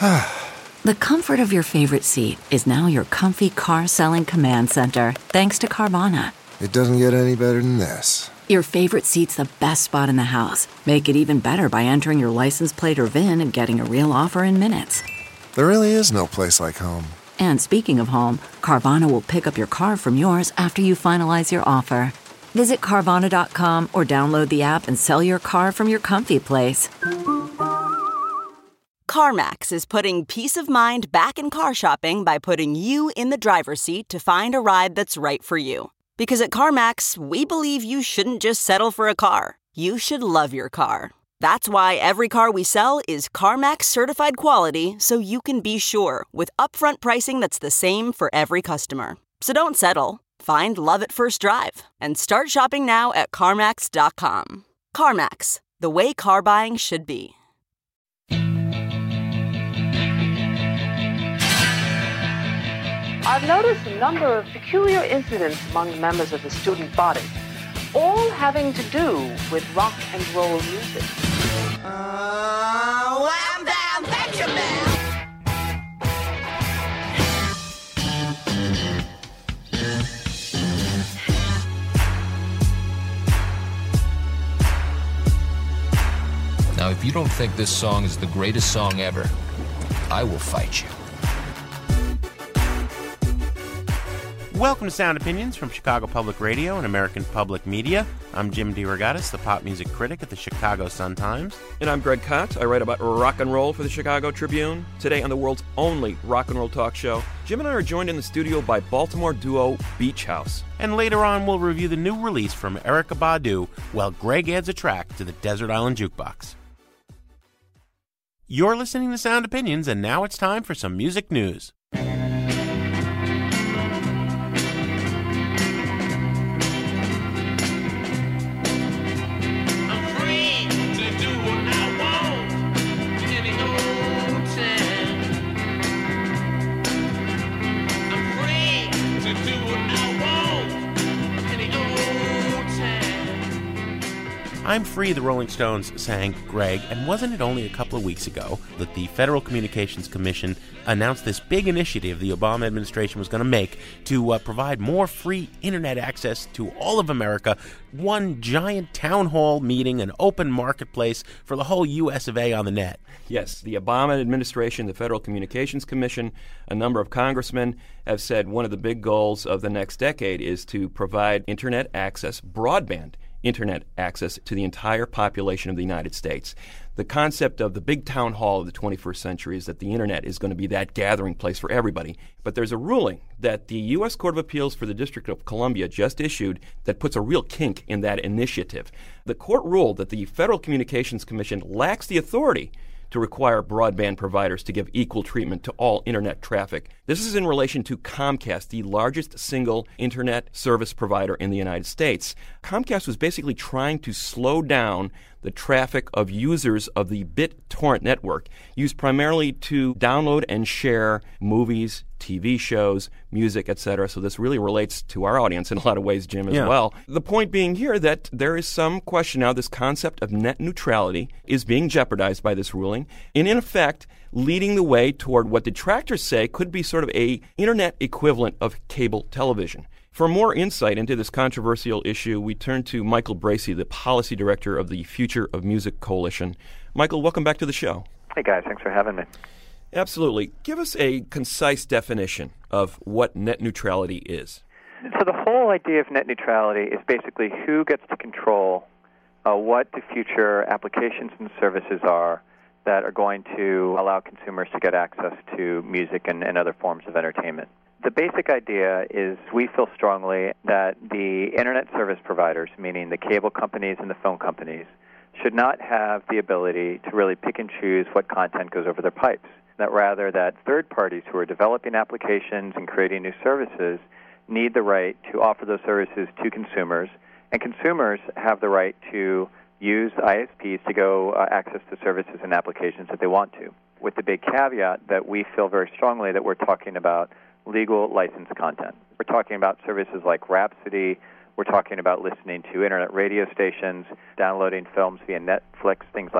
The comfort of your favorite seat is now your comfy car-selling command center, thanks to Carvana. It doesn't get any better than this. Your favorite seat's the best spot in the house. Make it even better by entering your license plate or VIN and getting a real offer in minutes. There really is no place like home. And speaking of home, Carvana will pick up your car from yours after you finalize your offer. Visit Carvana.com or download the app and sell your car from your comfy place. CarMax is putting peace of mind back in car shopping by putting you in the driver's seat to find a ride that's right for you. Because at CarMax, we believe you shouldn't just settle for a car. You should love your car. That's why every car we sell is CarMax certified quality, so you can be sure with upfront pricing that's the same for every customer. So don't settle. Find love at first drive and start shopping now at CarMax.com. CarMax, the way car buying should be. I've noticed a number of peculiar incidents among the members of the student body, all having to do with rock and roll music. Wham bam Benjamin! Now, if you don't think this song is the greatest song ever, I will fight you. Welcome to Sound Opinions from Chicago Public Radio and American Public Media. I'm Jim DeRogatis, the pop music critic at the Chicago Sun-Times. And I'm Greg Kot. I write about rock and roll for the Chicago Tribune. Today on the world's only rock and roll talk show, Jim and I are joined in the studio by Baltimore duo Beach House. And later on, we'll review the new release from Erykah Badu while Greg adds a track to the Desert Island Jukebox. You're listening to Sound Opinions, and now it's time for some music news. I'm Free, the Rolling Stones sang Greg, and wasn't it only a couple of weeks ago that the Federal Communications Commission announced this big initiative the Obama administration was going to make to provide more free internet access to all of America, one giant town hall meeting, an open marketplace for the whole U.S. of A. on the net. Yes, the Obama administration, the Federal Communications Commission, a number of congressmen have said one of the big goals of the next decade is to provide internet access, broadband internet access to the entire population of the United States. The concept of the big town hall of the 21st century is that the internet is going to be that gathering place for everybody. But there's a ruling that the U.S. Court of Appeals for the District of Columbia just issued that puts a real kink in that initiative. The court ruled that the Federal Communications Commission lacks the authority to require broadband providers to give equal treatment to all internet traffic. This is in relation to Comcast, the largest single internet service provider in the United States. Comcast was basically trying to slow down the traffic of users of the BitTorrent network, used primarily to download and share movies, TV shows, music, etc. So this really relates to our audience in a lot of ways, Jim, as well. The point being here that there is some question now, this concept of net neutrality is being jeopardized by this ruling, and in effect, leading the way toward what detractors say could be sort of a internet equivalent of cable television. For more insight into this controversial issue, we turn to Michael Bracey, the policy director of the Future of Music Coalition. Michael, welcome back to the show. Hey, guys. Thanks for having me. Absolutely. Give us a concise definition of what net neutrality is. So the whole idea of net neutrality is basically who gets to control what the future applications and services are that are going to allow consumers to get access to music and other forms of entertainment. The basic idea is we feel strongly that the internet service providers, meaning the cable companies and the phone companies, should not have the ability to really pick and choose what content goes over their pipes. That rather that third parties who are developing applications and creating new services need the right to offer those services to consumers, and consumers have the right to use ISPs to go access the services and applications that they want to, with the big caveat that we feel very strongly that we're talking about legal licensed content. We're talking about services like Rhapsody. We're talking about listening to internet radio stations, downloading films via Netflix, things like that.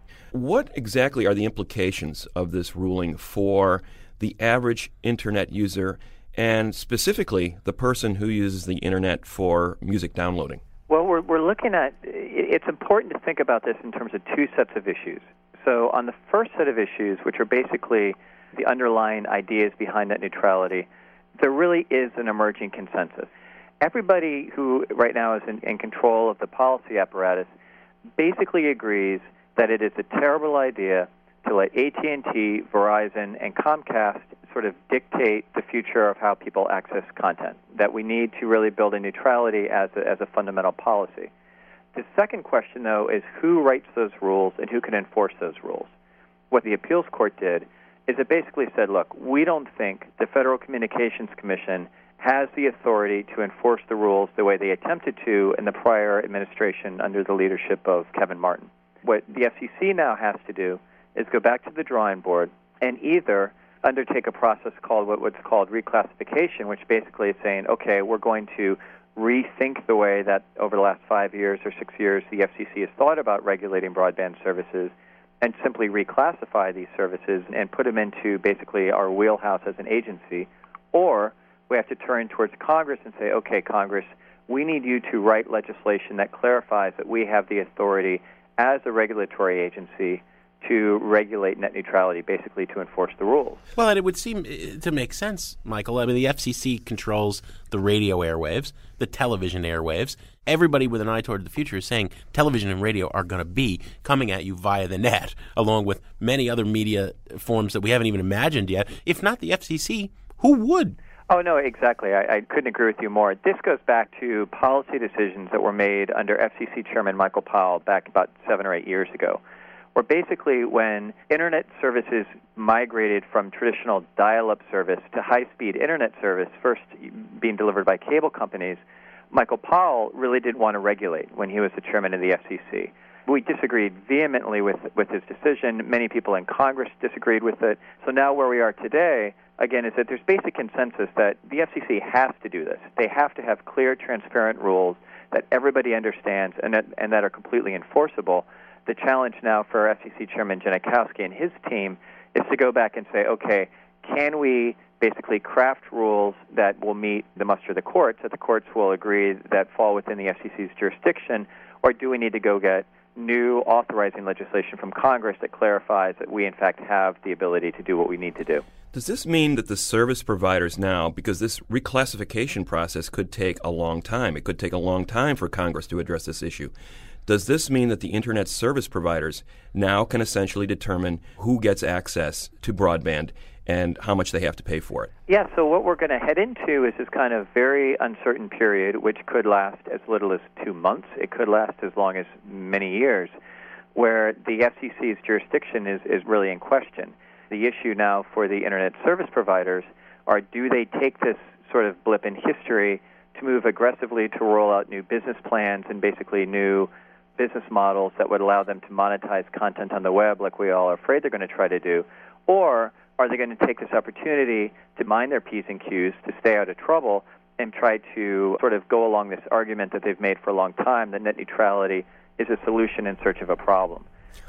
What exactly are the implications of this ruling for the average Internet user and specifically the person who uses the Internet for music downloading? Well, we're looking at, it's important to think about this in terms of two sets of issues. So on the first set of issues, which are basically the underlying ideas behind net neutrality, there really is an emerging consensus. Everybody who right now is in control of the policy apparatus basically agrees that it is a terrible idea to let AT&T, Verizon, and Comcast sort of dictate the future of how people access content, that we need to really build in neutrality as a fundamental policy. The second question, though, is who writes those rules and who can enforce those rules. What the appeals court did is it basically said, look, we don't think the Federal Communications Commission has the authority to enforce the rules the way they attempted to in the prior administration under the leadership of Kevin Martin. What the FCC now has to do is go back to the drawing board and either undertake a process called what's called reclassification, which basically is saying, okay, we're going to rethink the way that over the last 5 years or 6 years the FCC has thought about regulating broadband services and simply reclassify these services and put them into basically our wheelhouse as an agency, or we have to turn towards Congress and say, okay, Congress, we need you to write legislation that clarifies that we have the authority as a regulatory agency to regulate net neutrality, basically to enforce the rules. Well, and it would seem to make sense, Michael. I mean, the FCC controls the radio airwaves, the television airwaves. Everybody with an eye toward the future is saying television and radio are going to be coming at you via the net, along with many other media forms that we haven't even imagined yet. If not the FCC, who would? Oh, no, exactly. I couldn't agree with you more. This goes back to policy decisions that were made under FCC Chairman Michael Powell back about 7 or 8 years ago, where basically when Internet services migrated from traditional dial-up service to high-speed Internet service, first being delivered by cable companies, Michael Powell really didn't want to regulate when he was the chairman of the FCC. We disagreed vehemently with his decision. Many people in Congress disagreed with it. So now where we are today, again, is that there's basic consensus that the FCC has to do this. They have to have clear, transparent rules that everybody understands and that are completely enforceable. The challenge now for FCC Chairman Janikowski and his team is to go back and say, okay, can we basically craft rules that will meet the muster of the courts, that the courts will agree that fall within the FCC's jurisdiction, or do we need to go get new authorizing legislation from Congress that clarifies that we, in fact, have the ability to do what we need to do? Does this mean that the service providers now, because this reclassification process could take a long time, it could take a long time for Congress to address this issue, does this mean that the Internet service providers now can essentially determine who gets access to broadband and how much they have to pay for it? Yeah, so what we're going to head into is this kind of very uncertain period, which could last as little as 2 months. It could last as long as many years, where the FCC's jurisdiction is really in question. The issue now for the Internet service providers are, do they take this sort of blip in history to move aggressively to roll out new business plans and basically new business models that would allow them to monetize content on the web like we all are afraid they're going to try to do? Or are they going to take this opportunity to mind their P's and Q's, to stay out of trouble, and try to sort of go along this argument that they've made for a long time, that net neutrality is a solution in search of a problem?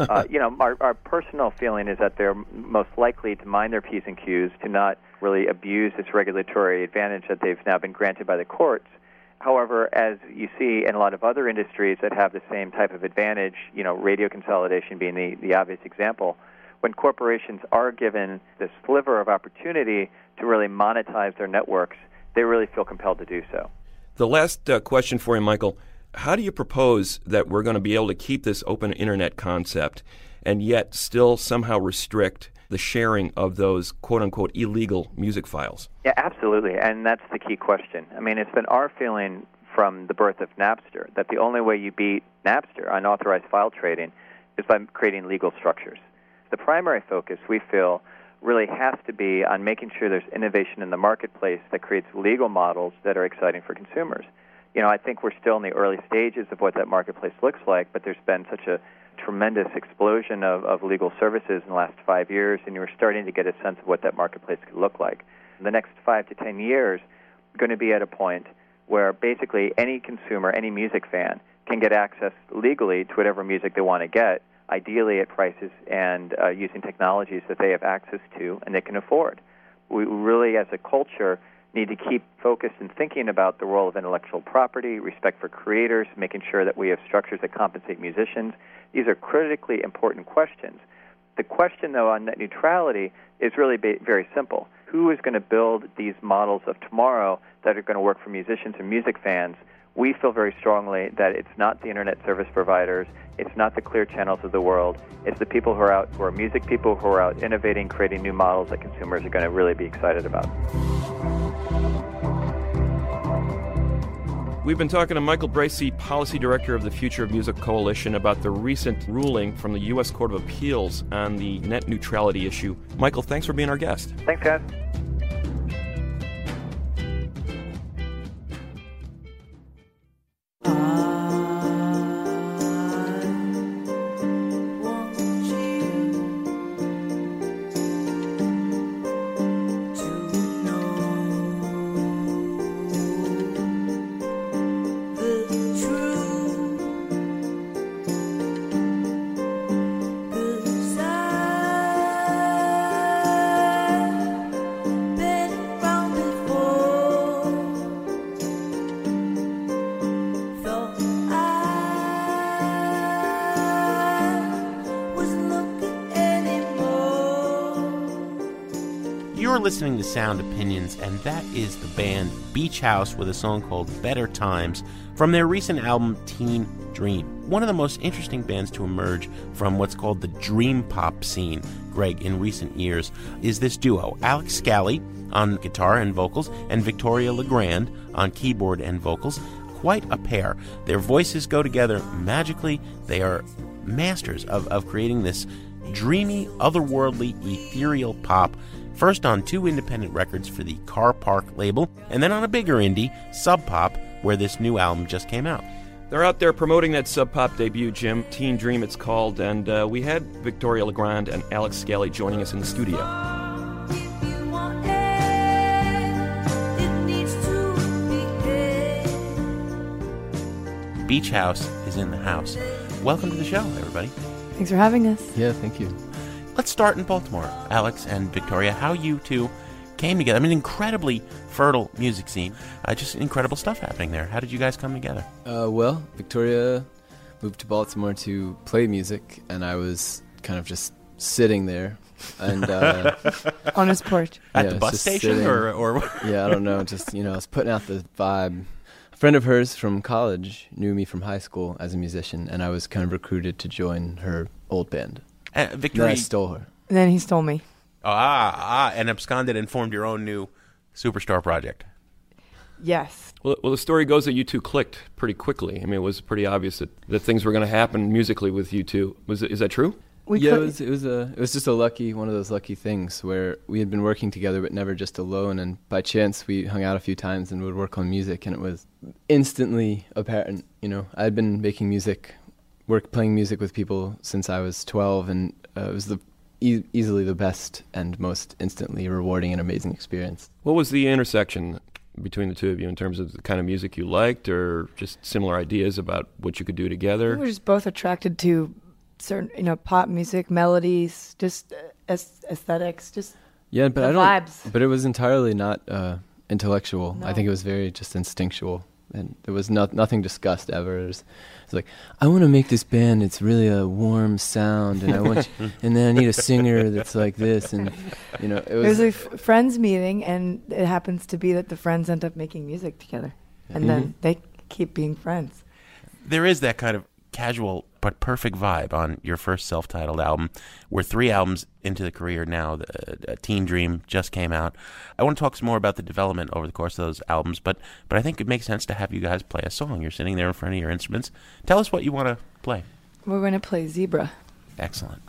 Our personal feeling is that they're most likely to mind their P's and Q's, to not really abuse this regulatory advantage that they've now been granted by the courts. However, as you see in a lot of other industries that have the same type of advantage, radio consolidation being the obvious example, when corporations are given this sliver of opportunity to really monetize their networks, they really feel compelled to do so. The last question for you, Michael. How do you propose that we're going to be able to keep this open internet concept and yet still somehow restrict the sharing of those quote-unquote illegal music files? Yeah, absolutely, and that's the key question. I mean, it's been our feeling from the birth of Napster that the only way you beat Napster, unauthorized file trading, is by creating legal structures. The primary focus, we feel, really has to be on making sure there's innovation in the marketplace that creates legal models that are exciting for consumers. I think we're still in the early stages of what that marketplace looks like, but there's been such a tremendous explosion of legal services in the last 5 years, and you're starting to get a sense of what that marketplace could look like. In the next 5 to 10 years, we're going to be at a point where basically any consumer, any music fan, can get access legally to whatever music they want to get ideally at prices and using technologies that they have access to and they can afford. We really, as a culture, need to keep focused and thinking about the role of intellectual property, respect for creators, making sure that we have structures that compensate musicians. These are critically important questions. The question, though, on net neutrality is really very simple. Who is going to build these models of tomorrow that are going to work for musicians and music fans? We feel very strongly that it's not the internet service providers, it's not the Clear Channels of the world, it's the people who are music people who are out innovating, creating new models that consumers are going to really be excited about. We've been talking to Michael Bracey, Policy Director of the Future of Music Coalition, about the recent ruling from the U.S. Court of Appeals on the net neutrality issue. Michael, thanks for being our guest. Thanks, guys. You're listening to Sound Opinions, and that is the band Beach House with a song called Better Times from their recent album Teen Dream. One of the most interesting bands to emerge from what's called the dream pop scene, Greg, in recent years, is this duo, Alex Scally on guitar and vocals, and Victoria Legrand on keyboard and vocals. Quite a pair. Their voices go together magically. They are masters of creating this dreamy, otherworldly, ethereal pop, first on 2 independent records for the Car Park label, and then on a bigger indie, Sub Pop, where this new album just came out. They're out there promoting that Sub Pop debut, Jim. Teen Dream, it's called, and we had Victoria Legrand and Alex Scally joining us in the studio. Beach House is in the house. Welcome to the show, everybody. Thanks for having us. Yeah, thank you. Let's start in Baltimore. Alex and Victoria, how you two came together. I mean, incredibly fertile music scene. Just incredible stuff happening there. How did you guys come together? Well, Victoria moved to Baltimore to play music, and I was kind of just sitting there. And on his porch. At the bus station? Sitting, or yeah, I don't know. Just, I was putting out the vibe. A friend of hers from college knew me from high school as a musician, and I was kind of recruited to join her old band. Victoria, then I stole her. And then he stole me. And absconded and formed your own new superstar project. Yes. Well, the story goes that you two clicked pretty quickly. I mean, it was pretty obvious that things were going to happen musically with you two. Is that true? It was just one of those lucky things where we had been working together but never just alone, and by chance we hung out a few times and would work on music, and it was instantly apparent. I'd been making music, playing music with people since I was 12, and it was easily the best and most instantly rewarding and amazing experience. What was the intersection between the two of you in terms of the kind of music you liked, or just similar ideas about what you could do together? We were just both attracted to certain, pop music, melodies, just aesthetics, just but vibes. But it was entirely not intellectual. No. I think it was very just instinctual, and there was nothing discussed ever. It was like, I want to make this band. It's really a warm sound, and and then I need a singer that's like this, and it was a friends meeting, and it happens to be that the friends end up making music together, and then they keep being friends. There is that kind of casual but perfect vibe on your first self-titled album. We're 3 albums into the career now. Teen Dream just came out. I want to talk some more about the development over the course of those albums, but I think it makes sense to have you guys play a song. You're sitting there in front of your instruments. Tell us what you want to play. We're going to play Zebra. Excellent.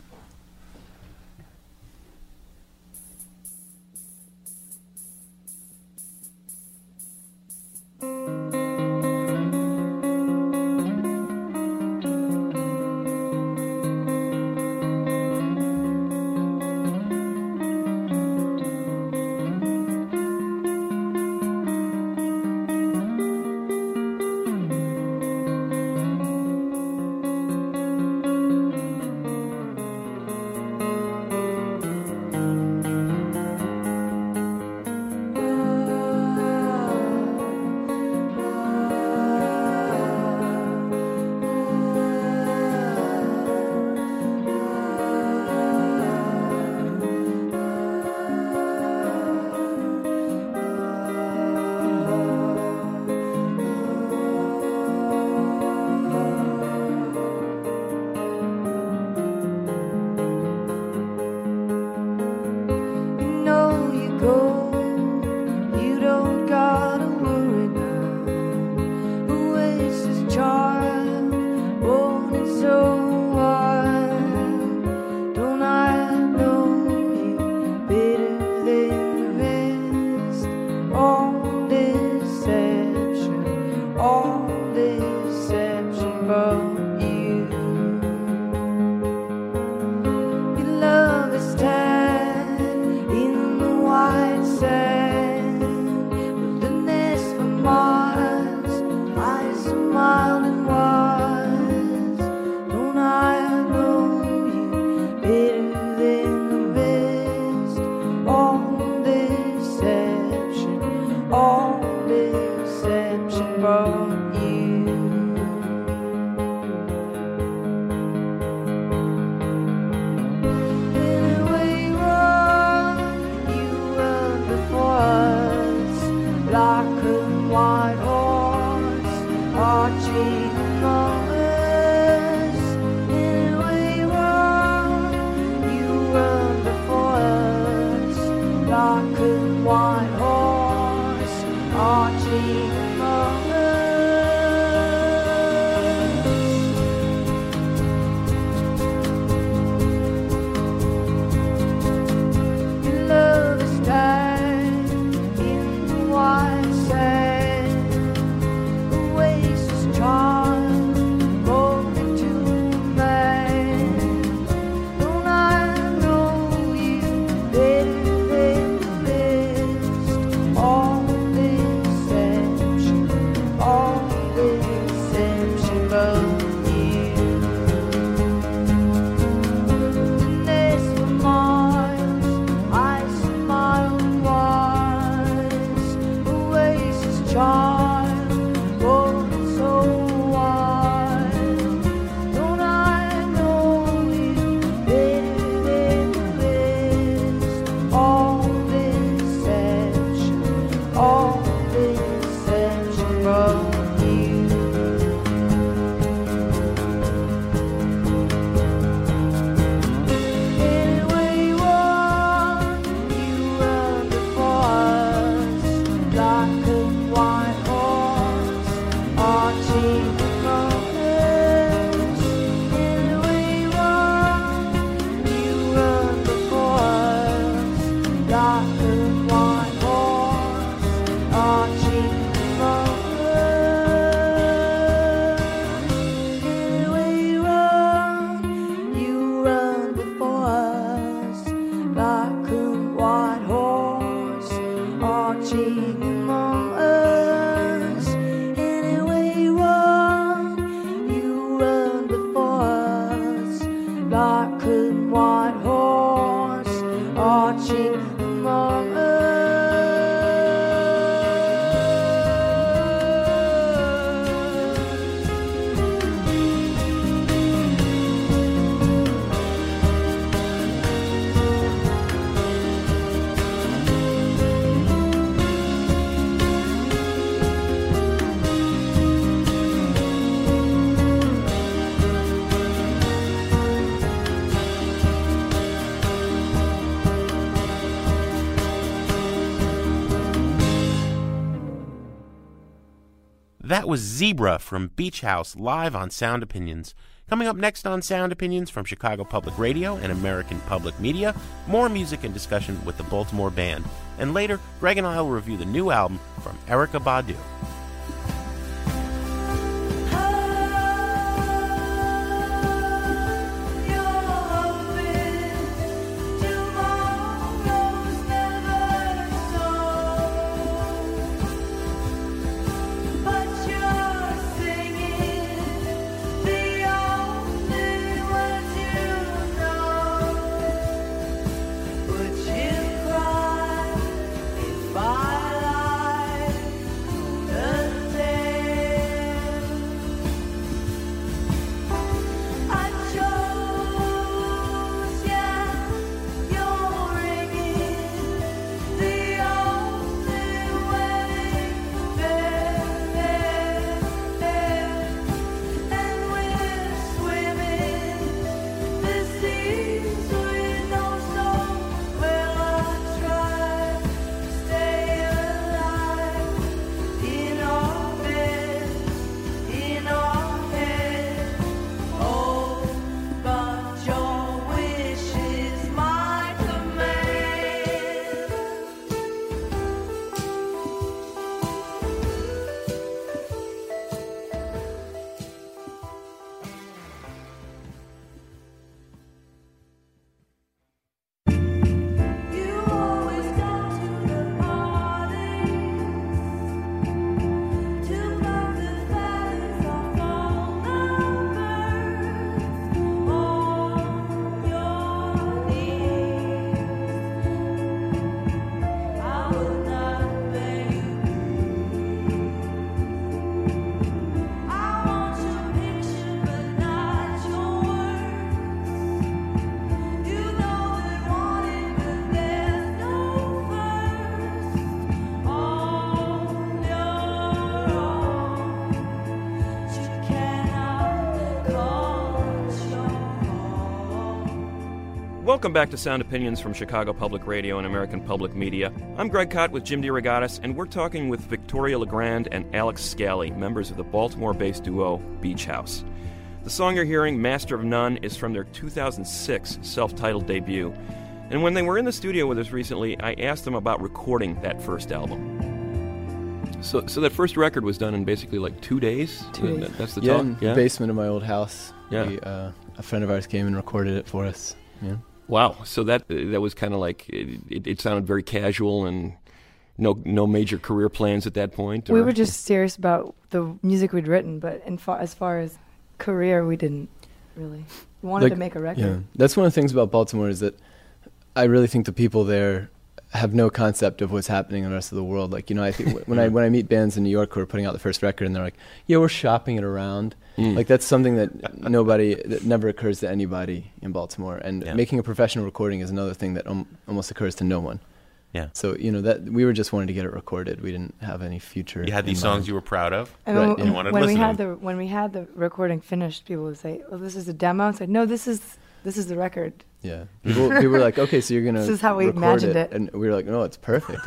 marching among us. That was Zebra from Beach House, live on Sound Opinions. Coming up next on Sound Opinions from Chicago Public Radio and American Public Media, more music and discussion with the Baltimore Band. And later, Greg and I will review the new album from Erykah Badu. Welcome back to Sound Opinions from Chicago Public Radio and American Public Media. I'm Greg Kot with Jim DeRogatis, and we're talking with Victoria LeGrand and Alex Scally, members of the Baltimore-based duo Beach House. The song you're hearing, Master of None, is from their 2006 self-titled debut. And when they were in the studio with us recently, I asked them about recording that first album. So that first record was done in basically like 2 days? 2 days. That's the talk? talk? In the basement of my old house. Yeah. A friend of ours came and recorded it for us. Yeah. Wow. So that was kind of like, it sounded very casual and no major career plans at that point? Or? We were just serious about the music we'd written, but as far as career, we didn't really. We wanted to make a record. Yeah. That's one of the things about Baltimore is that I really think the people there have no concept of what's happening in the rest of the world. Like, I think when I meet bands in New York who are putting out the first record and they're like, yeah, we're shopping it around. Like, that's something that never occurs to anybody in Baltimore. And making a professional recording is another thing that almost occurs to no one. Yeah. So, that we were just wanting to get it recorded. We didn't have any future. You had these songs you were proud of? And right. You wanted to listen to them. When we had the recording finished, people would say, "Oh, this is a demo." I said, "No, this is the record." Yeah. People were like, "Okay, so you're gonna." This is how we imagined it. And we were like, "No, it's perfect.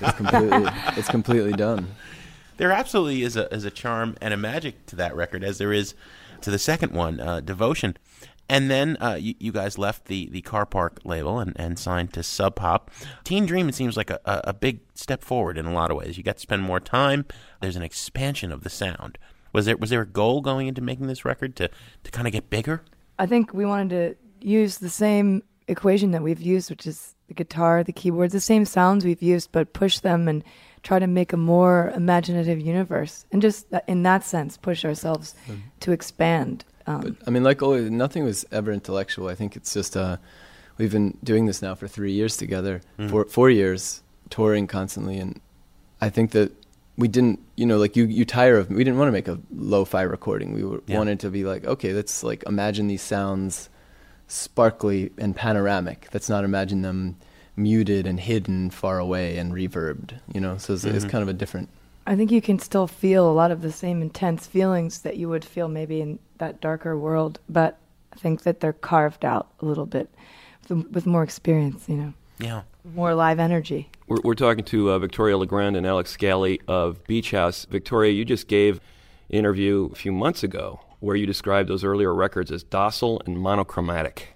It's completely done." There absolutely is a charm and a magic to that record, as there is to the second one, Devotion. And then you guys left the Car Park label and signed to Sub Pop. Teen Dream, it seems like a big step forward in a lot of ways. You got to spend more time. There's an expansion of the sound. Was there a goal going into making this record to kind of get bigger? I think we wanted to use the same equation that we've used, which is the guitar, the keyboards, the same sounds we've used, but push them and try to make a more imaginative universe. And just in that sense, push ourselves to expand. But, I mean, like always, nothing was ever intellectual. I think it's just we've been doing this now for 3 years together, 4 years, touring constantly, and I think that we didn't, like you tire of, we didn't want to make a lo-fi recording. We wanted to be like, okay, let's like imagine these sounds sparkly and panoramic. Let's not imagine them muted and hidden far away and reverbed, so it's kind of a different. I think you can still feel a lot of the same intense feelings that you would feel maybe in that darker world, but I think that they're carved out a little bit with more experience, Yeah. More live energy. We're talking to Victoria Legrand and Alex Scally of Beach House. Victoria, you just gave an interview a few months ago where you described those earlier records as docile and monochromatic.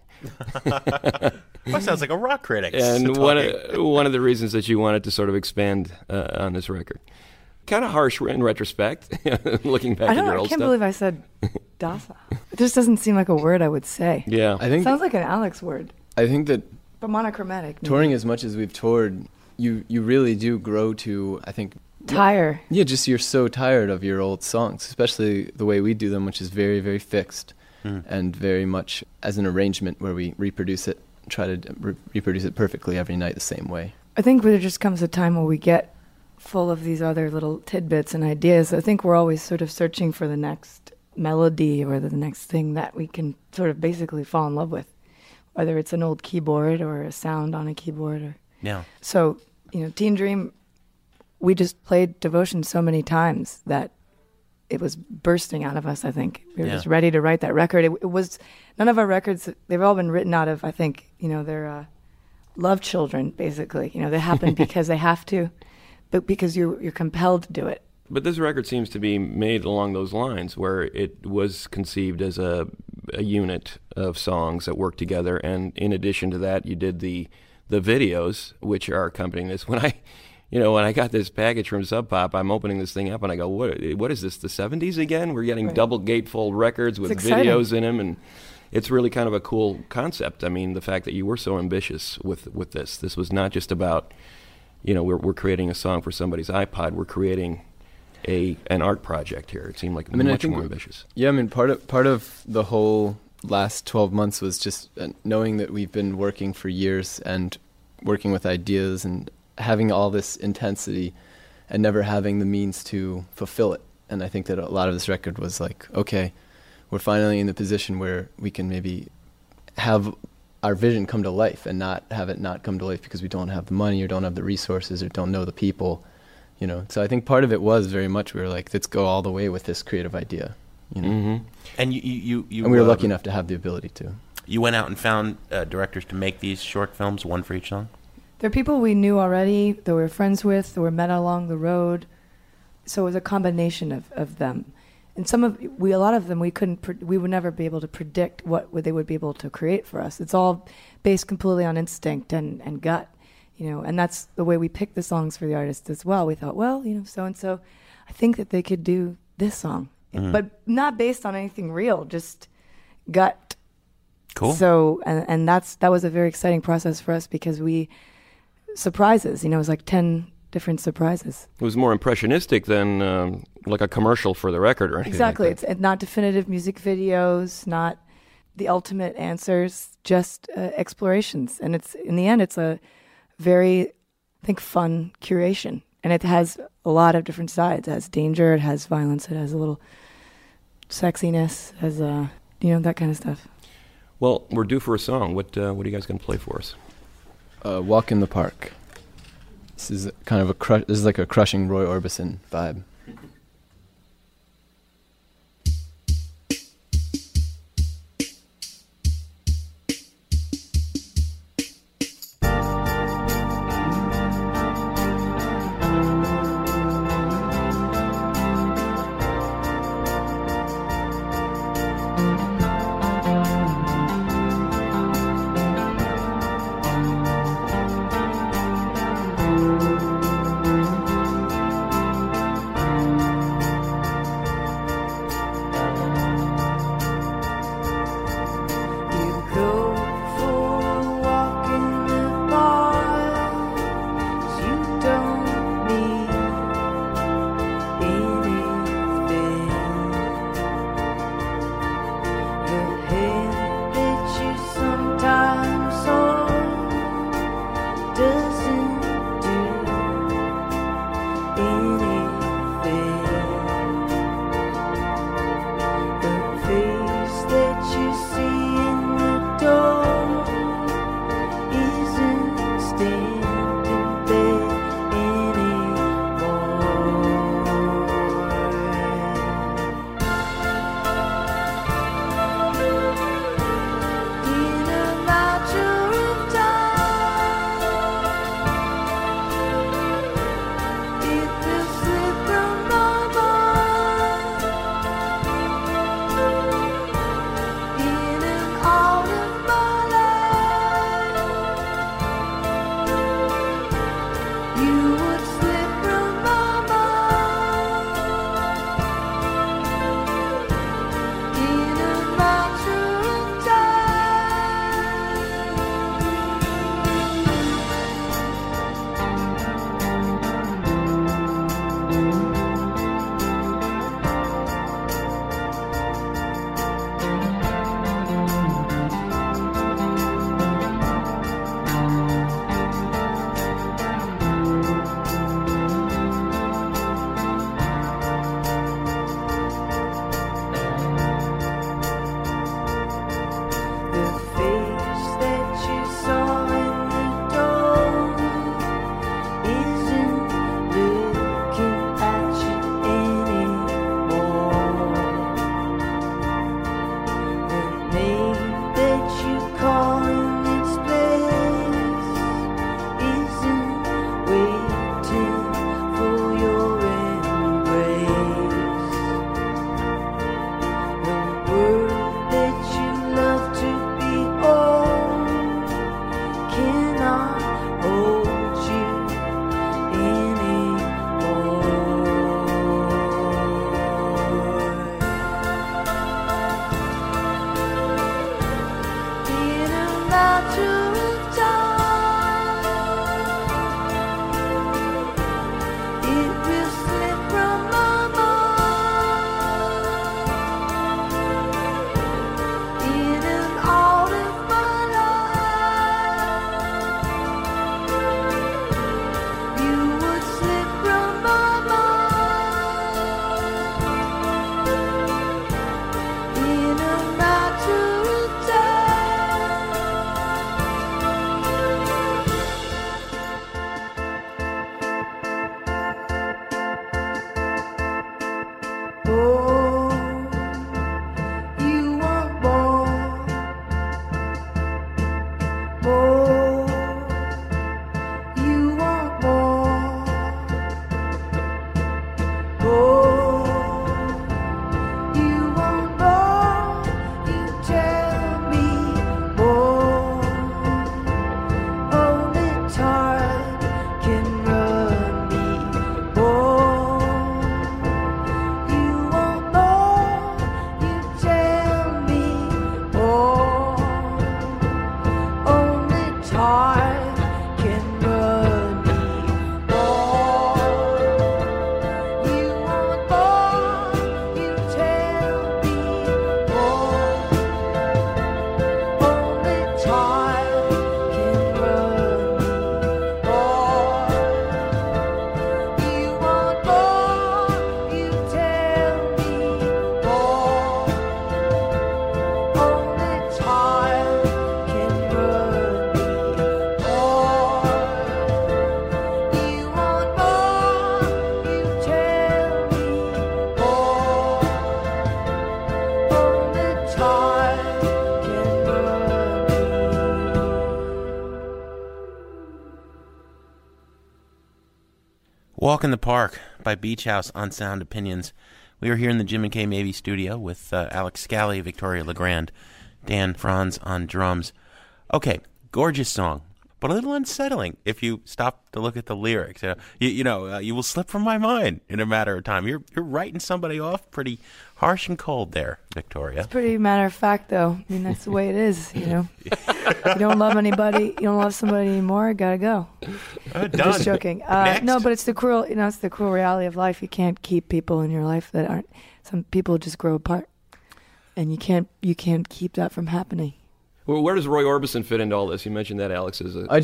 That sounds like a rock critic. And one of the reasons that you wanted to sort of expand on this record. Kind of harsh in retrospect, looking back at your old stuff. I can't believe I said docile. It just doesn't seem like a word I would say. Yeah. I think sounds like an Alex word. I think that but monochromatic. Maybe. Touring as much as we've toured, you really do grow to, I think... Tire. Yeah, just you're so tired of your old songs, especially the way we do them, which is very, very fixed and very much as an arrangement where we reproduce it, try to reproduce it perfectly every night the same way. I think there just comes a time where we get full of these other little tidbits and ideas. I think we're always sort of searching for the next melody or the next thing that we can sort of basically fall in love with, whether it's an old keyboard or a sound on a keyboard. So, Teen Dream, we just played Devotion so many times that it was bursting out of us, I think. We were just ready to write that record. It was, none of our records, they've all been written out of, I think, they're love children, basically. They happen because they have to. But because you're compelled to do it. But this record seems to be made along those lines, where it was conceived as a unit of songs that work together, and in addition to that, you did the videos, which are accompanying this. When I got this package from Sub Pop, I'm opening this thing up and I go, what is this, the 70s again? We're getting double gatefold records with videos in them, and it's really kind of a cool concept. I mean, the fact that you were so ambitious with this. This was not just about... we're creating a song for somebody's iPod. We're creating an art project here. It seemed like much more ambitious. Yeah, part of the whole last 12 months was just knowing that we've been working for years and working with ideas and having all this intensity and never having the means to fulfill it. And I think that a lot of this record was like, okay, we're finally in the position where we can maybe have our vision come to life and not have it not come to life because we don't have the money or don't have the resources or don't know the people, So I think part of it was very much we were like, let's go all the way with this creative idea, And and we were lucky enough to have the ability to. You went out and found directors to make these short films, one for each song? They're people we knew already, that we were friends with, that were met along the road. So it was a combination of them. And a lot of them, we would never be able to predict what they would be able to create for us. It's all based completely on instinct and gut, and that's the way we picked the songs for the artists as well. We thought, well, so-and-so, I think that they could do this song, but not based on anything real, just gut. Cool. So, and that was a very exciting process for us because surprises, it was like 10 different surprises. It was more impressionistic than like a commercial for the record or anything. Exactly. Like that. It's not definitive music videos, not the ultimate answers, just explorations. And in the end, it's a very, I think, fun curation. And it has a lot of different sides. It has danger, it has violence, it has a little sexiness, it has that kind of stuff. Well, we're due for a song. What are you guys going to play for us? Walk in the Park. This is kind of this is like a crushing Roy Orbison vibe. Walk in the Park by Beach House on Sound Opinions. We are here in the Jim and Kay Mabie studio with Alex Scally, Victoria Legrand, Dan Franz on drums. Okay, gorgeous song, but a little unsettling if you stop to look at the lyrics. You will slip from my mind in a matter of time. You're writing somebody off pretty harsh and cold there, Victoria. It's pretty matter of fact, though. I mean, that's the way it is, you know. You don't love anybody, you don't love somebody anymore, gotta go. Done. Just joking. No, but it's the cruel, it's the cruel reality of life. You can't keep people in your life that aren't. Some people just grow apart, and you can't keep that from happening. Well, where does Roy Orbison fit into all this? You mentioned that, Alex.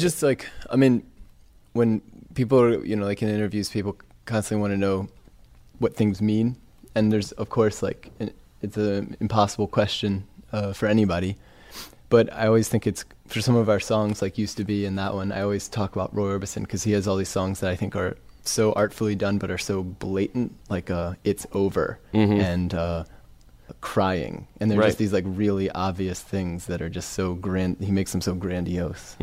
When people are, like in interviews, people constantly want to know what things mean, and there's, of course, it's an impossible question for anybody. But I always think it's, for some of our songs, like Used to Be and that one, I always talk about Roy Orbison because he has all these songs that I think are so artfully done but are so blatant, like It's Over and Crying. And they're just these really obvious things that are just so grand. He makes them so grandiose.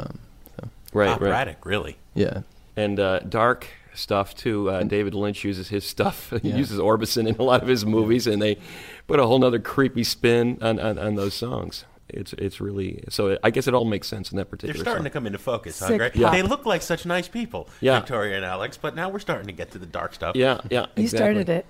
Operatic, really. Yeah. And dark stuff, too. David Lynch uses his stuff. He uses Orbison in a lot of his movies, and they put a whole other creepy spin on those songs. It's really, so I guess it all makes sense in that particular They're starting song. to come into focus, huh, Greg? Yeah. They look like such nice people, Victoria and Alex, but now we're starting to get to the dark stuff. Yeah, You started it.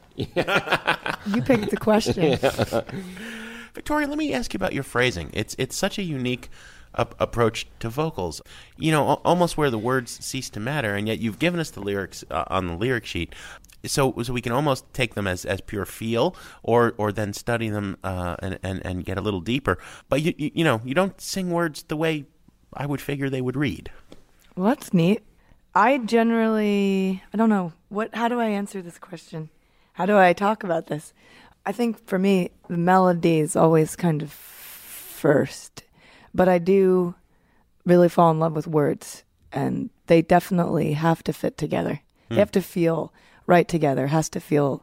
You picked the question. Victoria, let me ask you about your phrasing. It's such a unique approach to vocals, almost where the words cease to matter, and yet you've given us the lyrics on the lyric sheet. So we can almost take them as pure feel, or then study them and get a little deeper. But you don't sing words the way I would figure they would read. Well, that's neat. I don't know how do I answer this question? How do I talk about this? I think for me the melody is always kind of first, but I do really fall in love with words, and they definitely have to fit together. They have to feel right together. Has to feel.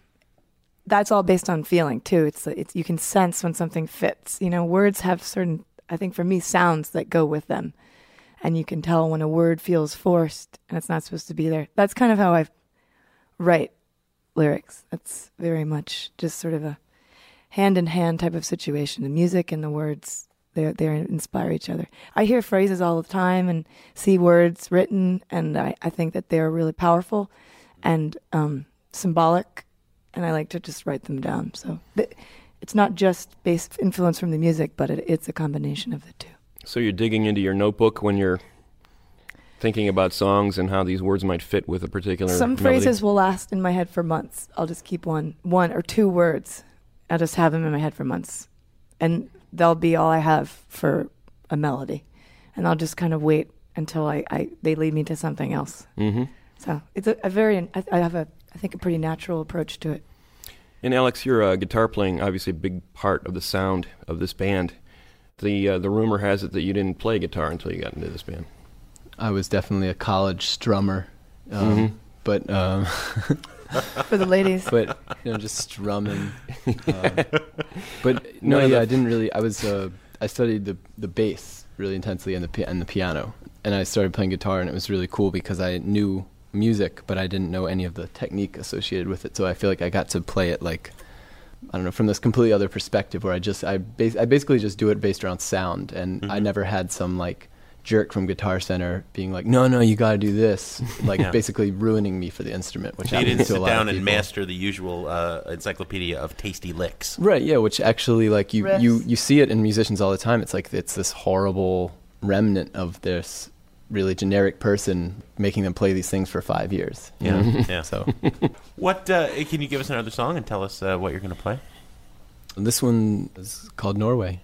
That's all based on feeling too. It's you can sense when something fits. Words have certain, I think for me, sounds that go with them, and you can tell when a word feels forced and it's not supposed to be there. That's kind of how I write lyrics. That's very much just sort of a hand in hand type of situation. The music and the words, they inspire each other. I hear phrases all the time and see words written, and I think that they're really powerful and symbolic, and I like to just write them down. So it's not just based influence from the music, but it's a combination of the two. So you're digging into your notebook when you're thinking about songs and how these words might fit with a particular Some melody? phrases will last in my head for months. I'll just keep one or two words. I'll just have them in my head for months, and they'll be all I have for a melody, and I'll just kind of wait until they lead me to something else. Mm-hmm. So it's I have a pretty natural approach to it. And Alex, your guitar playing, obviously a big part of the sound of this band. The rumor has it that you didn't play guitar until you got into this band. I was definitely a college strummer, but for the ladies. But just strumming. But no, I didn't really. I studied the bass really intensely and the piano, and I started playing guitar, and it was really cool because I knew music, but I didn't know any of the technique associated with it. So I feel like I got to play it like, I don't know, from this completely other perspective where I basically just do it based around sound, and I never had some like jerk from Guitar Center being like, no, you got to do this, like basically ruining me for the instrument. Which you happens didn't to a sit lot down of and people. master the usual encyclopedia of tasty licks. Right, yeah, which actually like you see it in musicians all the time. It's like it's this horrible remnant of this really generic person making them play these things for 5 years. Yeah. So, what can you give us another song and tell us what you're going to play? This one is called Norway.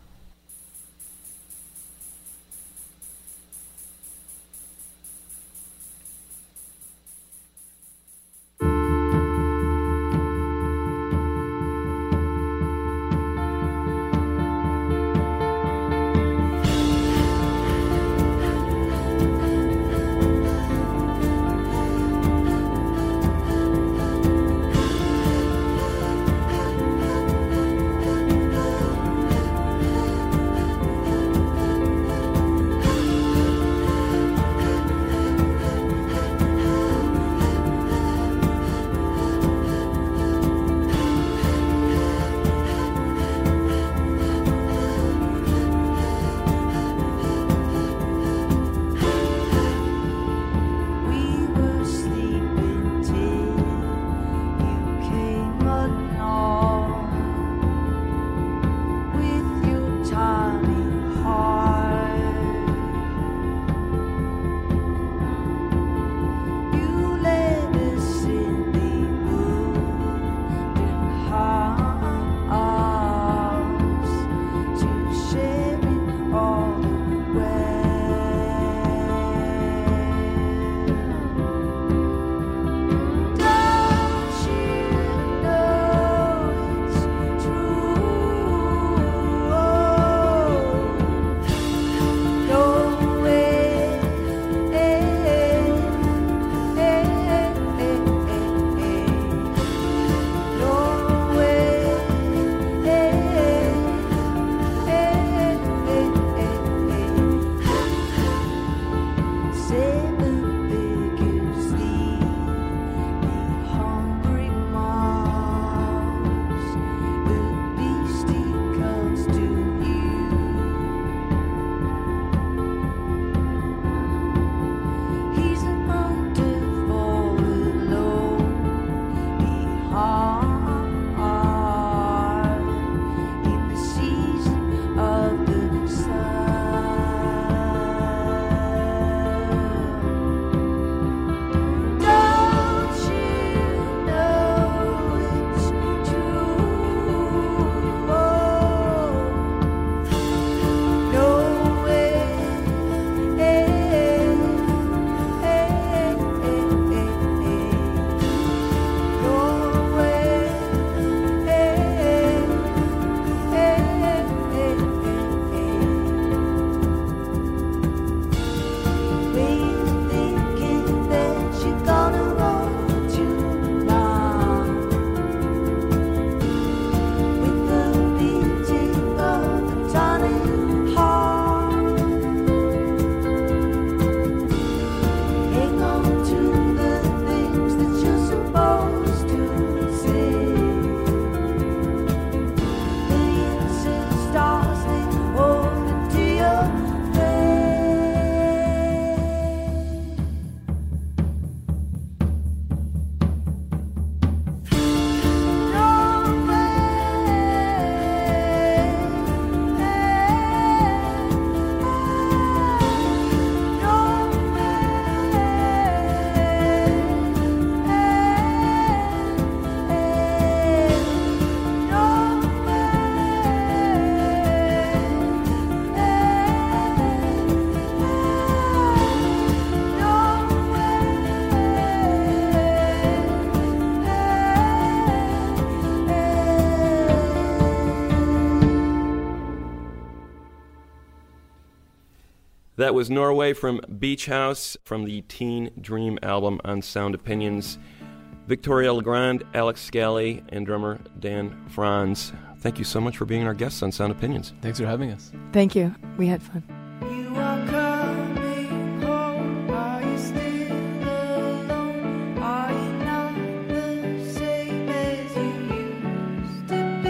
That was Norway from Beach House from the Teen Dream album on Sound Opinions. Victoria Legrand, Alex Scally, and drummer Dan Franz. Thank you so much for being our guests on Sound Opinions. Thanks for having us. Thank you. We had fun. You are coming home. Are you still alone? Are you not the same as you used to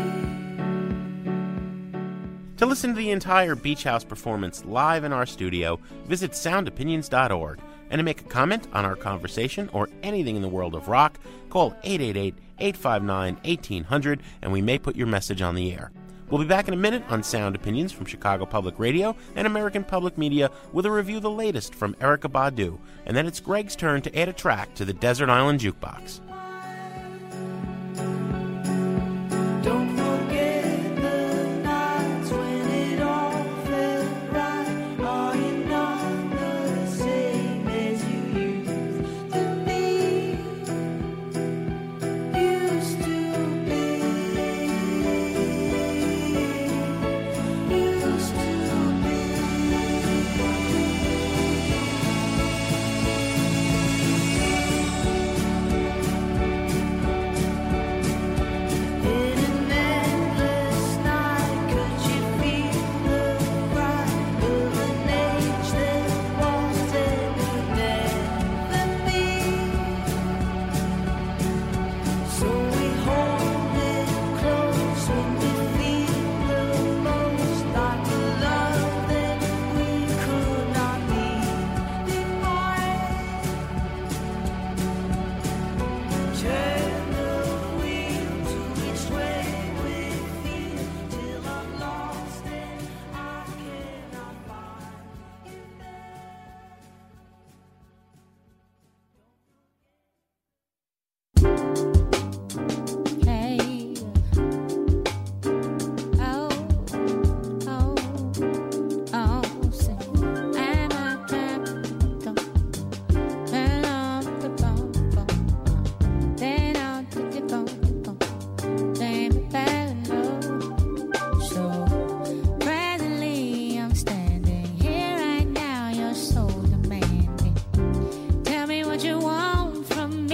be? To listen to the entire Beach House performance live in our studio, visit soundopinions.org. And to make a comment on our conversation or anything in the world of rock, call 888-859-1800 and we may put your message on the air. We'll be back in a minute on Sound Opinions from Chicago Public Radio and American Public Media with a review of the latest from Erykah Badu. And then it's Greg's turn to add a track to the Desert Island Jukebox. Don't forget the nights when it all felt right. Are you not the same as you used to be? Used to be. Used to be. In an endless night, could you feel the fright of an age that was and could never be? So we hold it close when we feel the most like the love that we could not be defined. Turn the wheel to each way we feel till I'm lost and I cannot find you there. Hey, oh, oh, oh, say, and I have to turn off the phone, then on to the phone, then we better know. So presently I'm standing here right now, you're so demanding. Tell me what you want from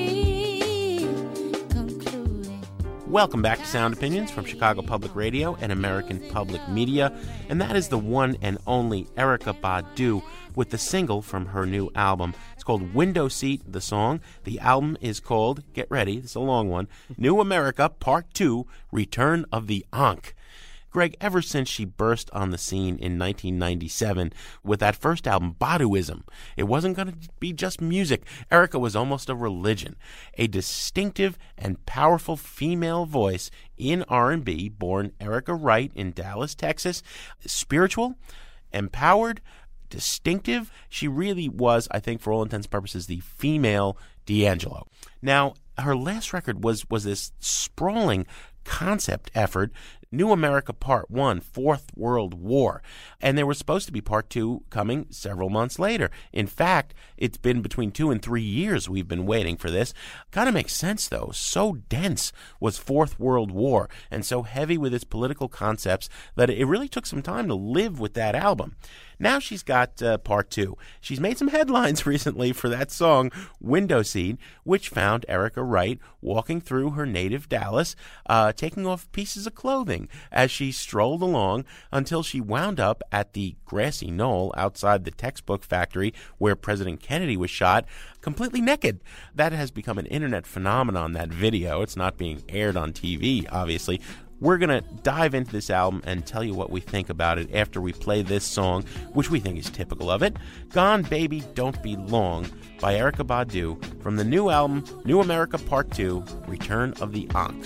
me. Concluding. Welcome back to Sound Opinions from Chicago Public Radio and American Public Media, and that is the one and only Erykah Badu with the single from her new album. It's called Window Seat, the song. The album is called, get ready, this is a long one, New America Part 2, Return of the Ankh. Greg, ever since she burst on the scene in 1997 with that first album, Baduism, it wasn't going to be just music. Erykah was almost a religion, a distinctive and powerful female voice in R&B, born Erykah Wright in Dallas, Texas, spiritual, empowered, distinctive. She really was, I think, for all intents and purposes, the female D'Angelo. Now, her last record was this sprawling concept effort, New America Part 1, Fourth World War. And there was supposed to be Part 2 coming several months later. In fact, it's been between 2 and 3 years we've been waiting for this. Kind of makes sense, though. So dense was Fourth World War and so heavy with its political concepts that it really took some time to live with that album. Now she's got Part 2. She's made some headlines recently for that song, Window Seat, which found Erykah Wright walking through her native Dallas, taking off pieces of clothing as she strolled along until she wound up at the grassy knoll outside the textbook factory where President Kennedy was shot, completely naked. That has become an internet phenomenon, that video. It's not being aired on TV, obviously. We're going to dive into this album and tell you what we think about it after we play this song, which we think is typical of it, Gone Baby Don't Be Long by Erykah Badu from the new album, New America Part 2, Return of the Ankh.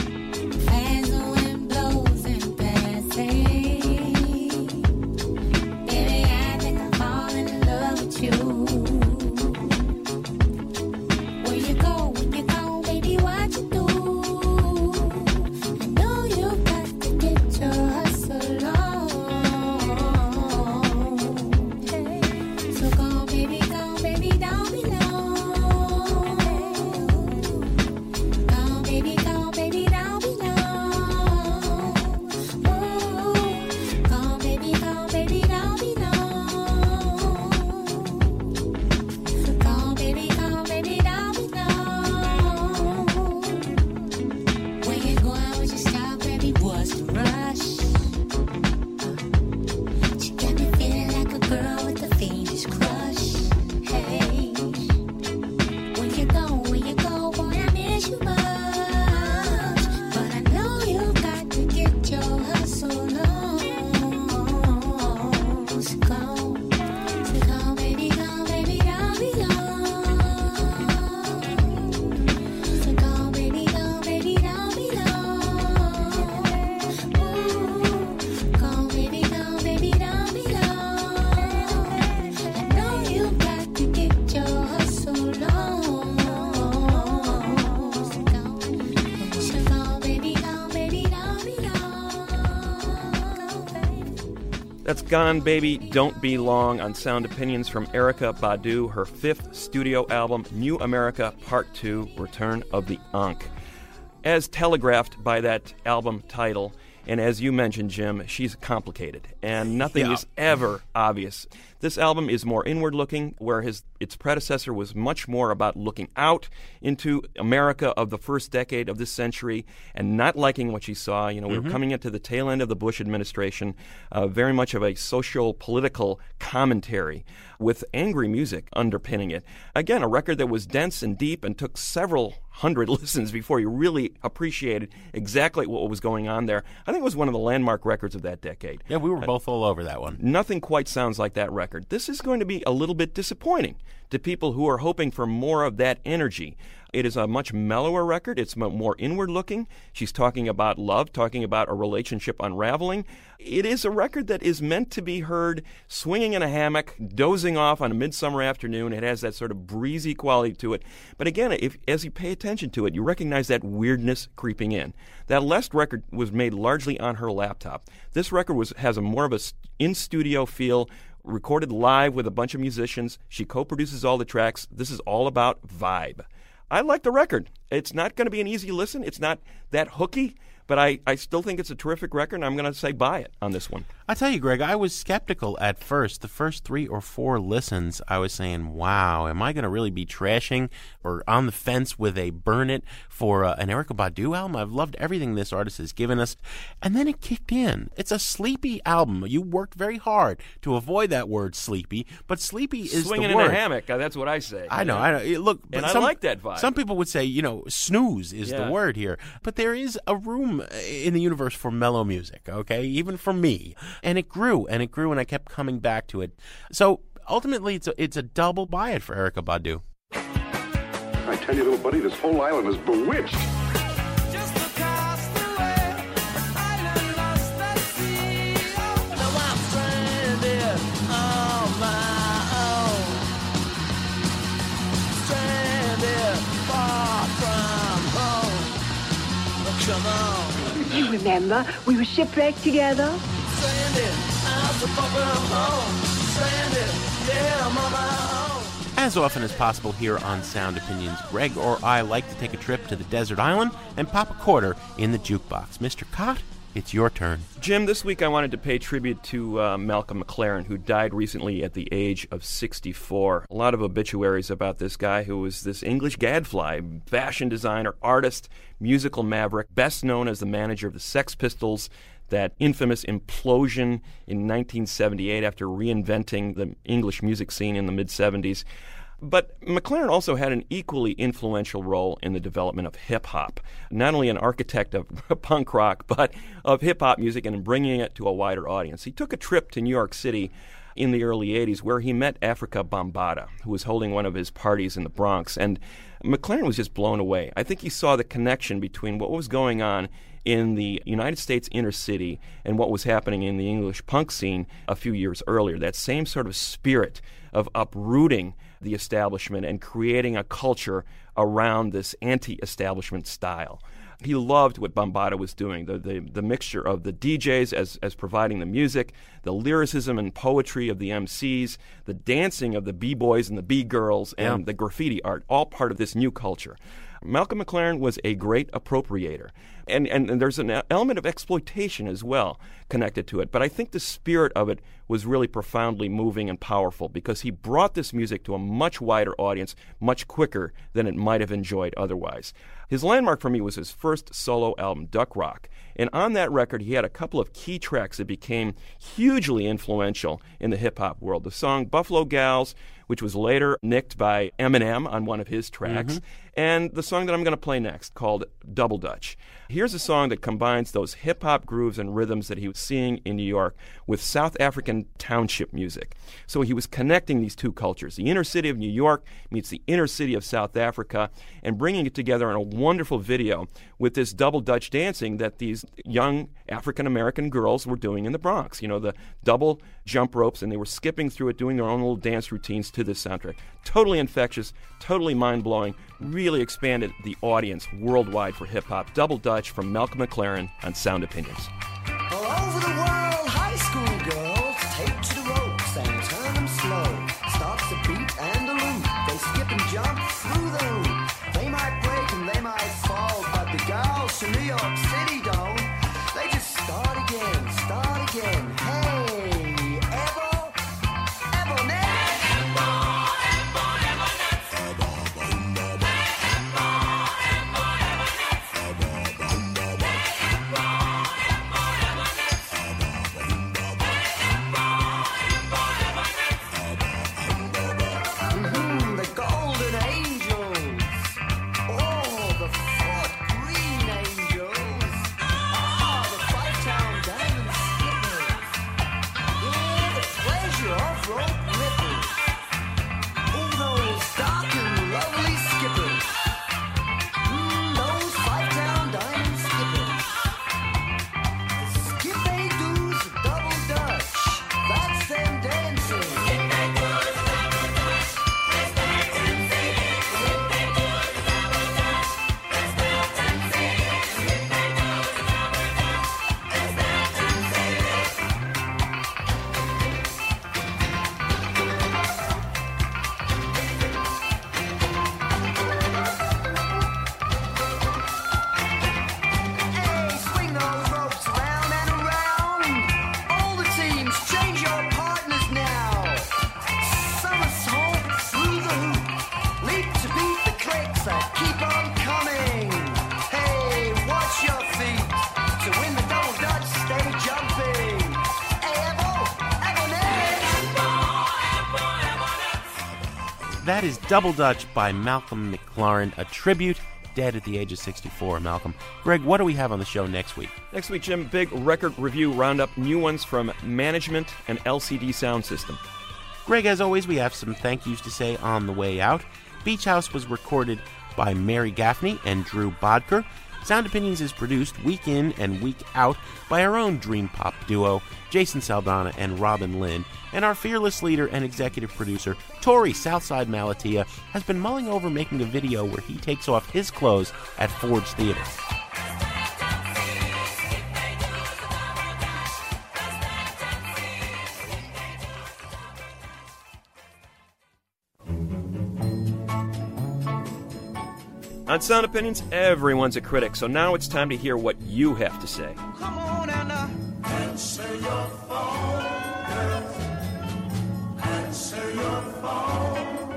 As the wind blows and passes, baby, I think I'm falling in love with you. Where you go, baby, what you do? I know you got to get your hustle on. Hey, so go, baby, don't be long. Go, baby, don't be long. That's Gone Baby, Don't Be Long on Sound Opinions from Erykah Badu, her 5th studio album, New America Part 2, Return of the Ankh. As telegraphed by that album title, and as you mentioned, Jim, she's complicated, and nothing is ever obvious. This album is more inward-looking, where its predecessor was much more about looking out into America of the first decade of this century and not liking what she saw. We were coming into the tail end of the Bush administration, very much of a social-political commentary with angry music underpinning it. Again, a record that was dense and deep and took several hundred listens before you really appreciated exactly what was going on there. I think it was one of the landmark records of that decade. Yeah, we were both all over that one. Nothing quite sounds like that record. This is going to be a little bit disappointing to people who are hoping for more of that energy. It is a much mellower record. It's more inward-looking. She's talking about love, talking about a relationship unraveling. It is a record that is meant to be heard swinging in a hammock, dozing off on a midsummer afternoon. It has that sort of breezy quality to it. But again, as you pay attention to it, you recognize that weirdness creeping in. That last record was made largely on her laptop. This record has more of a in-studio feel, recorded live with a bunch of musicians. She co-produces all the tracks. This is all about vibe. I like the record. It's not going to be an easy listen. It's not that hooky, but I still think it's a terrific record, and I'm going to say buy it on this one. I tell you, Greg, I was skeptical at first. The first 3 or 4 listens, I was saying, wow, am I going to really be trashing or on the fence with a burn it for an Erykah Badu album? I've loved everything this artist has given us. And then it kicked in. It's a sleepy album. You worked very hard to avoid that word sleepy, but sleepy is Swinging the word. in a hammock, that's what I say. I know. Look, and I like that vibe. Some people would say, snooze is the word here. But there is a room in the universe for mellow music, okay? Even for me. And it grew, and I kept coming back to it. So ultimately, it's a double buy it for Erykah Badu. I tell you, little buddy, this whole island is bewitched. Just across the way, island lost at sea. Now I'm stranded on my own. Stranded far from home. Come on. You remember, we were shipwrecked together. Stranded out the far from home. Stranded, yeah, I'm on my own. As often as possible here on Sound Opinions, Greg or I like to take a trip to the desert island and pop a quarter in the jukebox. Mr. Cott, it's your turn. Jim, this week I wanted to pay tribute to Malcolm McLaren, who died recently at the age of 64. A lot of obituaries about this guy who was this English gadfly, fashion designer, artist, musical maverick, best known as the manager of the Sex Pistols, that infamous implosion in 1978 after reinventing the English music scene in the mid-'70s. But McLaren also had an equally influential role in the development of hip-hop, not only an architect of punk rock, but of hip-hop music and bringing it to a wider audience. He took a trip to New York City in the early 80s where he met Africa Bambaataa, who was holding one of his parties in the Bronx. And McLaren was just blown away. I think he saw the connection between what was going on in the United States inner city and what was happening in the English punk scene a few years earlier. That same sort of spirit of uprooting the establishment and creating a culture around this anti-establishment style. He loved what Bambaataa was doing, the mixture of the DJs as providing the music, the lyricism and poetry of the MCs, the dancing of the B-boys and the B-girls, and the graffiti art, all part of this new culture. Malcolm McLaren was a great appropriator. And there's an element of exploitation as well connected to it. But I think the spirit of it was really profoundly moving and powerful because he brought this music to a much wider audience much quicker than it might have enjoyed otherwise. His landmark for me was his first solo album, Duck Rock. And on that record, he had a couple of key tracks that became hugely influential in the hip-hop world. The song Buffalo Gals, which was later nicked by Eminem on one of his tracks, and the song that I'm going to play next called Double Dutch. Here's a song that combines those hip-hop grooves and rhythms that he was seeing in New York with South African township music. So he was connecting these two cultures. The inner city of New York meets the inner city of South Africa and bringing it together in a wonderful video with this double Dutch dancing that these young African-American girls were doing in the Bronx. You know, the double jump ropes, and they were skipping through it, doing their own little dance routines to this soundtrack. Totally infectious, totally mind-blowing, really expanded the audience worldwide for hip-hop. Double Dutch from Malcolm McLaren on Sound Opinions. All over the world, high school girls That is Double Dutch by Malcolm McLaren, a tribute, dead at the age of 64. Malcolm. Greg, what do we have on the show next week? Next week, Jim, big record review roundup, new ones from Management and LCD Sound System. Greg, as always, we have some thank yous to say on the way out. Beach House was recorded by Mary Gaffney and Drew Bodker. Sound Opinions is produced week in and week out by our own dream pop duo, Jason Saldana and Robin Lynn, and our fearless leader and executive producer, Tori Southside Malatia, has been mulling over making a video where he takes off his clothes at Ford's Theater. On Sound Opinions, everyone's a critic, so now it's time to hear what you have to say. Come on and answer your phone, girl. Answer your phone.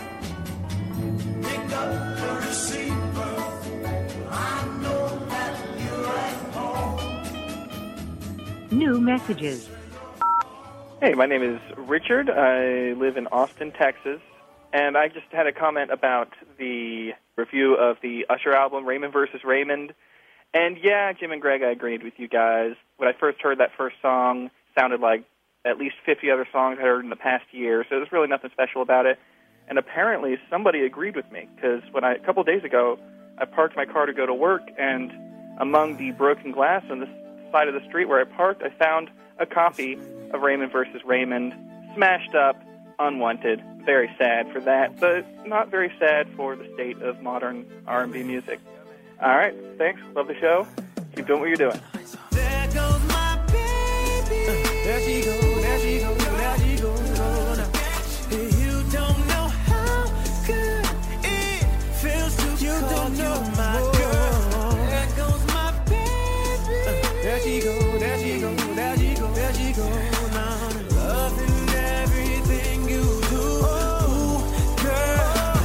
Pick up the receiver. I know that you're at home. New messages. Hey, my name is Richard. I live in Austin, Texas. And I just had a comment about the review of the Usher album, Raymond vs. Raymond. And yeah, Jim and Greg, I agreed with you guys. When I first heard that first song, it sounded like at least 50 other songs I heard in the past year, so there's really nothing special about it. And apparently somebody agreed with me, because a couple of days ago, I parked my car to go to work, and among the broken glass on the side of the street where I parked, I found a copy of Raymond vs. Raymond, smashed up, unwanted. Very sad for that, but not very sad for the state of modern R&B music. All right, thanks. Love the show. Keep doing what you're doing. There goes my baby. There she goes, there she goes, there she goes. You don't know how good it feels to you don't know my girl. There goes my baby. There she goes, there she goes, there she goes, there she goes. Loving everything you do, girl.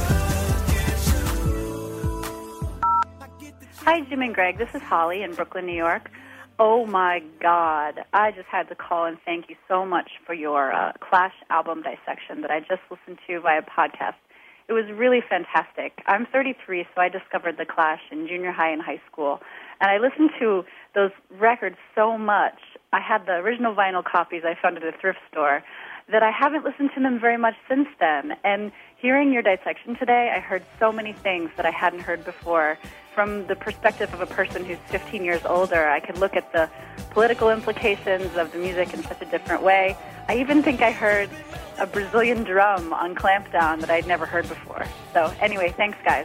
Hi, Jim and Greg. This is Holly in Brooklyn, New York. Oh, my God. I just had to call and thank you so much for your Clash album dissection that I just listened to via podcast. It was really fantastic. I'm 33, so I discovered the Clash in junior high and high school. And I listened to those records so much. I had the original vinyl copies I found at a thrift store that I haven't listened to them very much since then. And hearing your dissection today, I heard so many things that I hadn't heard before. From the perspective of a person who's 15 years older, I could look at the political implications of the music in such a different way. I even think I heard a Brazilian drum on Clampdown that I'd never heard before. So anyway, thanks, guys.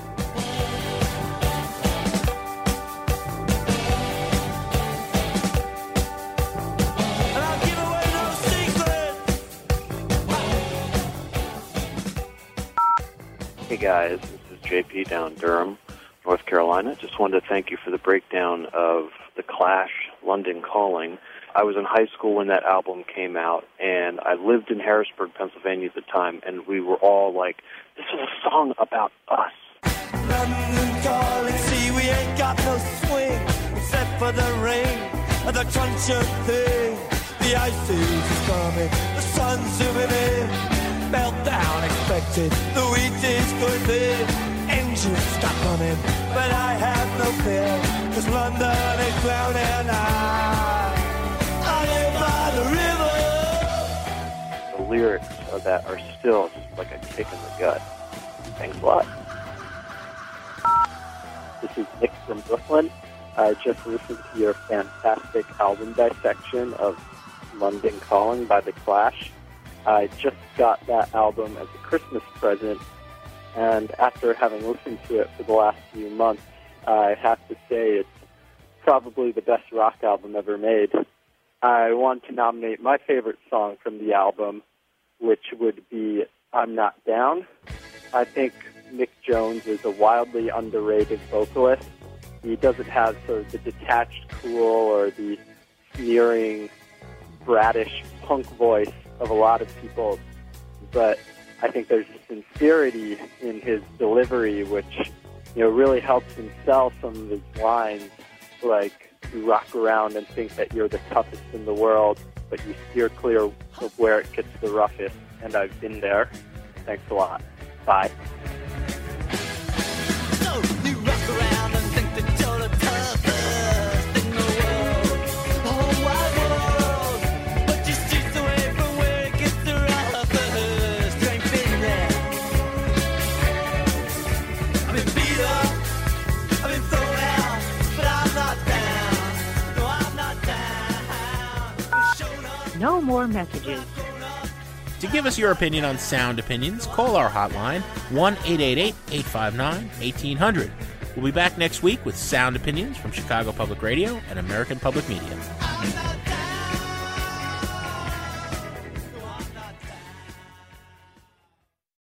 Hey guys, this is JP down in Durham, North Carolina. Just wanted to thank you for the breakdown of The Clash, London Calling. I was in high school when that album came out, and I lived in Harrisburg, Pennsylvania at the time, and we were all like, this is a song about us. London calling, see we ain't got no swing, except for the rain, the crunch of thing. The ice is coming, the sun's zooming in, meltdown expected, the wheat is going thin, engines stop running, but I have no fear, cause London is drowning. I live by the river. The lyrics of that are still just like a kick in the gut. Thanks a lot. This is Nick from Brooklyn. I just listened to your fantastic album dissection of London Calling by The Clash. I just got that album as a Christmas present, and after having listened to it for the last few months, I have to say it's probably the best rock album ever made. I want to nominate my favorite song from the album, which would be I'm Not Down. I think Mick Jones is a wildly underrated vocalist. He doesn't have sort of the detached cool or the sneering, bratish punk voice of a lot of people, but I think there's a sincerity in his delivery which, really helps him sell some of his lines, like you rock around and think that you're the toughest in the world, but you steer clear of where it gets the roughest, and I've been there. Thanks a lot. Bye. No more messages. To give us your opinion on Sound Opinions, call our hotline, 1-888-859-1800. We'll be back next week with Sound Opinions from Chicago Public Radio and American Public Media.